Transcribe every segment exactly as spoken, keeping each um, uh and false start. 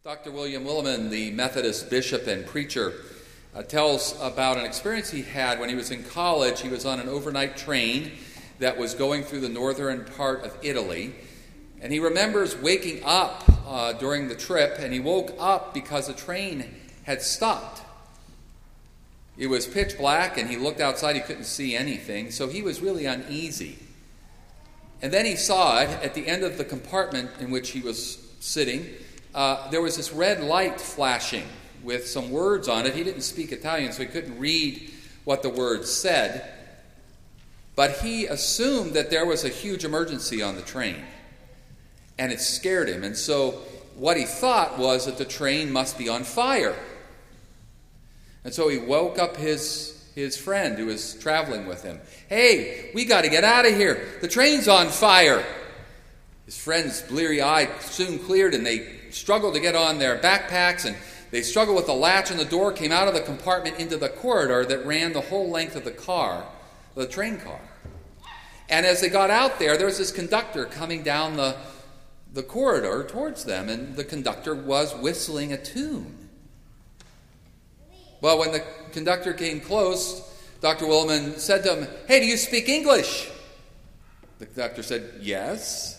Doctor William Willimon, the Methodist bishop and preacher, uh, tells about an experience he had when he was in college. He was on an overnight train that was going through the northern part of Italy, and he remembers waking up uh, during the trip, and he woke up because the train had stopped. It was pitch black, and he looked outside, he couldn't see anything, so he was really uneasy. And then he saw it at the end of the compartment in which he was sitting. Uh, there was this red light flashing with some words on it. He didn't speak Italian, so he couldn't read what the words said. But he assumed that there was a huge emergency on the train, and it scared him. And so what he thought was that the train must be on fire. And so he woke up his, his friend who was traveling with him. "Hey, we got to get out of here. The train's on fire." His friend's bleary eye soon cleared, and they struggled to get on their backpacks, and they struggled with the latch on the door, came out of the compartment into the corridor that ran the whole length of the car, the train car. And as they got out there, there was this conductor coming down the, the corridor towards them, and the conductor was whistling a tune. Well, when the conductor came close, Doctor Willimon said to him, "Hey, do you speak English?" The conductor said, "Yes."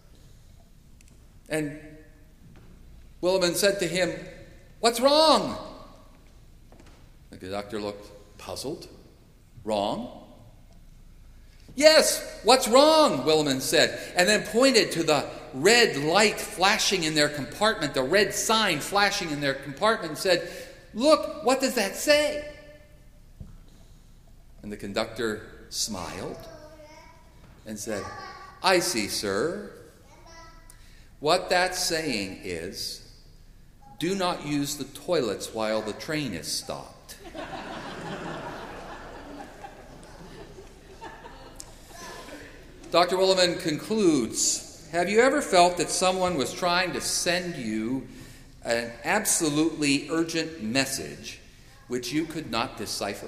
And Willimon said to him, "What's wrong?" The conductor looked puzzled. "Wrong?" "Yes, what's wrong?" Willimon said, and then pointed to the red light flashing in their compartment, the red sign flashing in their compartment, and said, "Look, what does that say?" And the conductor smiled and said, "I see, sir. What that's saying is, do not use the toilets while the train is stopped." Doctor Willimon concludes, have you ever felt that someone was trying to send you an absolutely urgent message which you could not decipher?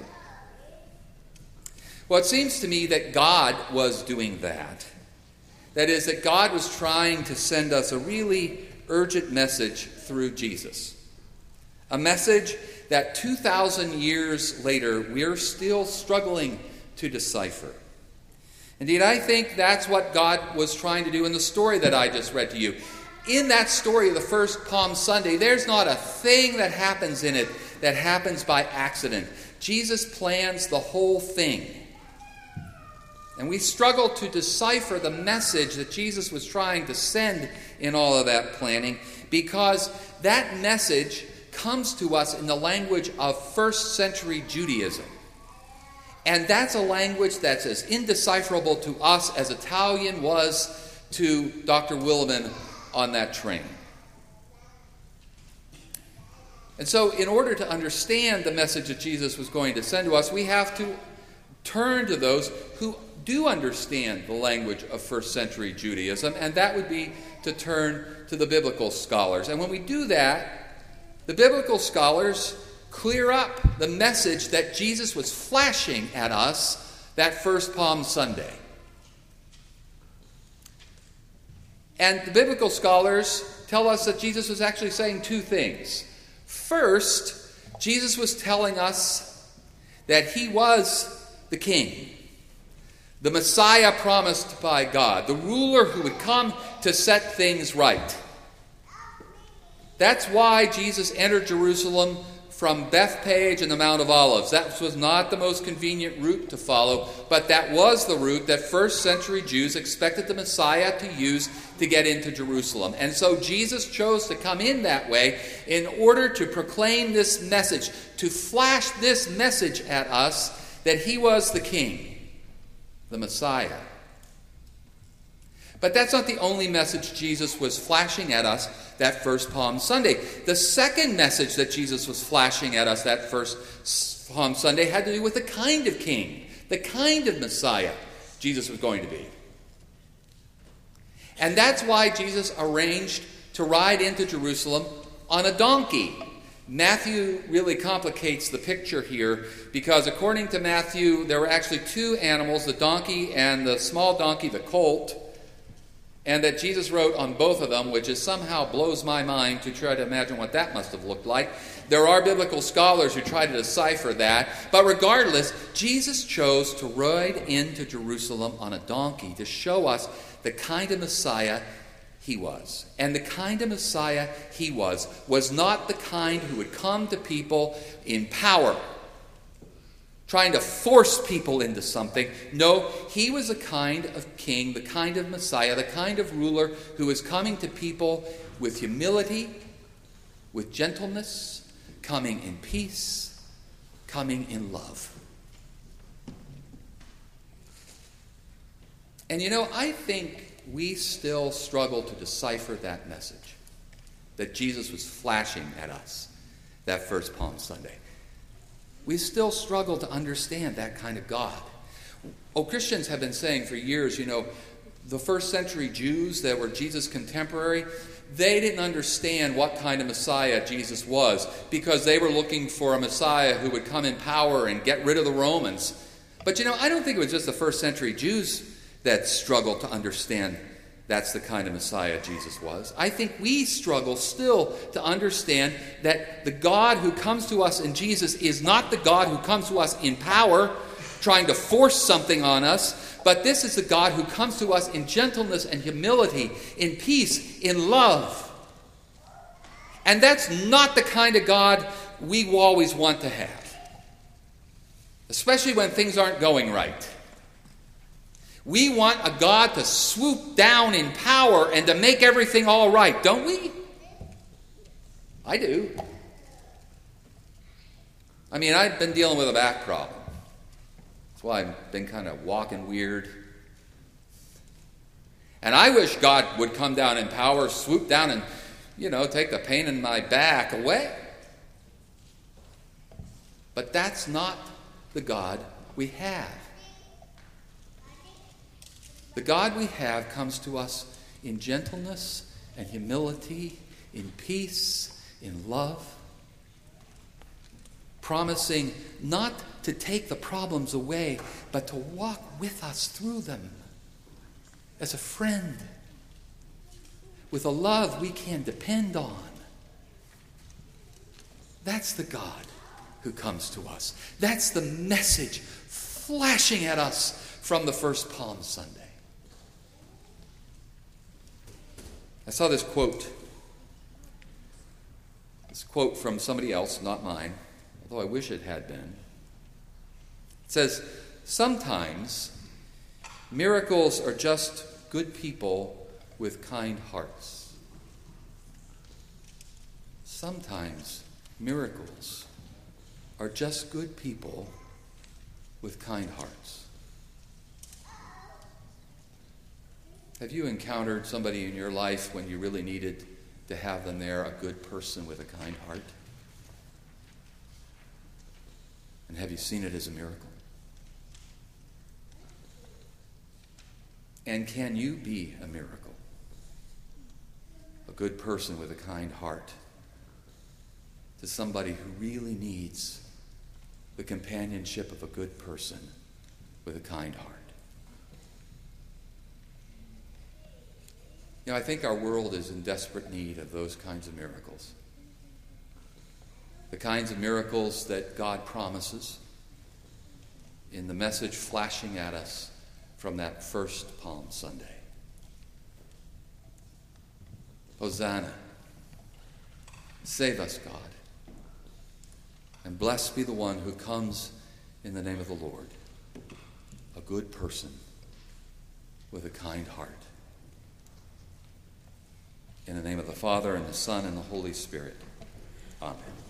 Well, it seems to me that God was doing that. That is, that God was trying to send us a really urgent message through Jesus. A message that two thousand years later, we're still struggling to decipher. Indeed, I think that's what God was trying to do in the story that I just read to you. In that story of the first Palm Sunday, there's not a thing that happens in it that happens by accident. Jesus plans the whole thing. And we struggle to decipher the message that Jesus was trying to send in all of that planning, because that message comes to us in the language of first century Judaism. And that's a language that's as indecipherable to us as Italian was to Doctor Willimon on that train. And so in order to understand the message that Jesus was going to send to us, we have to turn to those who do understand the language of first century Judaism, and that would be to turn to the biblical scholars. And when we do that, the biblical scholars clear up the message that Jesus was flashing at us that first Palm Sunday. And the biblical scholars tell us that Jesus was actually saying two things. First, Jesus was telling us that he was the king, the Messiah promised by God, the ruler who would come to set things right. That's why Jesus entered Jerusalem from Bethpage and the Mount of Olives. That was not the most convenient route to follow, but that was the route that first century Jews expected the Messiah to use to get into Jerusalem. And so Jesus chose to come in that way in order to proclaim this message, to flash this message at us that he was the king, the Messiah. But that's not the only message Jesus was flashing at us that first Palm Sunday. The second message that Jesus was flashing at us that first Palm Sunday had to do with the kind of king, the kind of Messiah Jesus was going to be. And that's why Jesus arranged to ride into Jerusalem on a donkey. Matthew really complicates the picture here, because according to Matthew, there were actually two animals, the donkey and the small donkey, the colt. and that Jesus wrote on both of them, which is somehow blows my mind to try to imagine what that must have looked like. There are biblical scholars who try to decipher that, but regardless, Jesus chose to ride into Jerusalem on a donkey to show us the kind of Messiah he was. And the kind of Messiah he was was not the kind who would come to people in power, trying to force people into something. No, he was the kind of king, the kind of Messiah, the kind of ruler who was coming to people with humility, with gentleness, coming in peace, coming in love. And you know, I think we still struggle to decipher that message that Jesus was flashing at us that first Palm Sunday. We still struggle to understand that kind of God. Oh, Christians have been saying for years, you know, the first century Jews that were Jesus' contemporary, they didn't understand what kind of Messiah Jesus was because they were looking for a Messiah who would come in power and get rid of the Romans. But you know, I don't think it was just the first century Jews that struggled to understand that's the kind of Messiah Jesus was. I think we struggle still to understand that the God who comes to us in Jesus is not the God who comes to us in power, trying to force something on us, but this is the God who comes to us in gentleness and humility, in peace, in love. And that's not the kind of God we always want to have, especially when things aren't going right. We want a God to swoop down in power and to make everything all right, don't we? I do. I mean, I've been dealing with a back problem. That's why I've been kind of walking weird. And I wish God would come down in power, swoop down and, you know, take the pain in my back away. But that's not the God we have. The God we have comes to us in gentleness and humility, in peace, in love, promising not to take the problems away, but to walk with us through them as a friend, with a love we can depend on. That's the God who comes to us. That's the message flashing at us from the first Palm Sunday. I saw this quote, this quote from somebody else, not mine, although I wish it had been. It says, "Sometimes miracles are just good people with kind hearts. Sometimes miracles are just good people with kind hearts." Have you encountered somebody in your life when you really needed to have them there, a good person with a kind heart? And have you seen it as a miracle? And can you be a miracle? A good person with a kind heart to somebody who really needs the companionship of a good person with a kind heart. You know, I think our world is in desperate need of those kinds of miracles. The kinds of miracles that God promises in the message flashing at us from that first Palm Sunday. Hosanna. Save us, God. And blessed be the one who comes in the name of the Lord, a good person with a kind heart. In the name of the Father, and the Son, and the Holy Spirit. Amen.